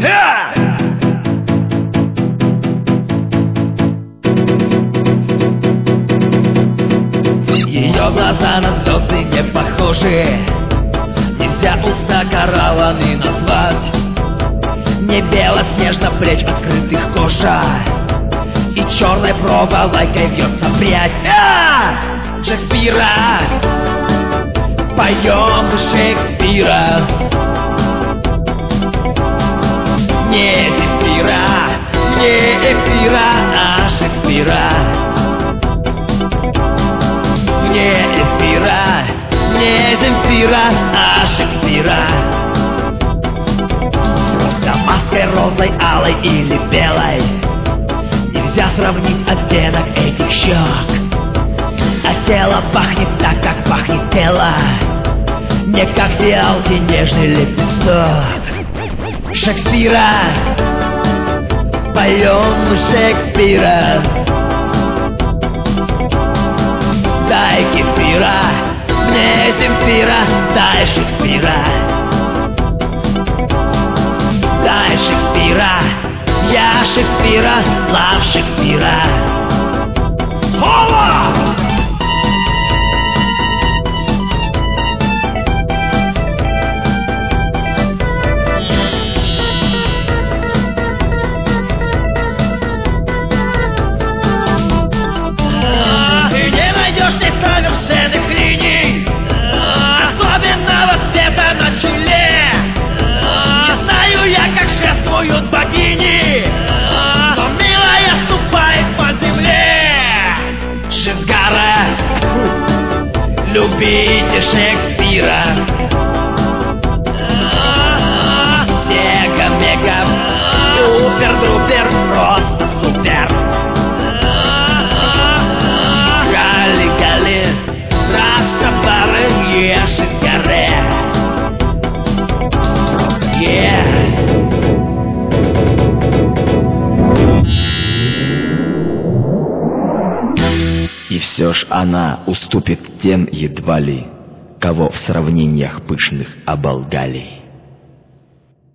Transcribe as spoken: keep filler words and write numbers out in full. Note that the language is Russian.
Ее глаза на звезды не похожи, нельзя уста караваны назвать. Не белоснежно плеч открытых кожа, и черной проволокой вьется прядь. А! Шекспира, поем Шекспира. Не Земфира, не Эфира, а Шекспира. Не Эфира, не Земфира, а Шекспира. Дамасской розой, алой или белой нельзя сравнить оттенок этих щек. А тело пахнет так, как пахнет тело, не как фиалки нежный лепесток. Шекспира, поем Шекспира. Дай кефира, мне Земфира, дай Шекспира. Дай Шекспира, я Шекспира, love Шекспира. Ова! Ты не найдешь несовершенных линий, особенного цвета на челе. Не знаю я, как шествуют богини, но милая ступает по земле. Шизгара, любите Шекспира. Мега-мега, супер-друпер, просто супер. Гали-гали, раскабары, еши-каре. Yeah. И все ж она уступит тем едва ли, кого в сравнениях пышных оболгали.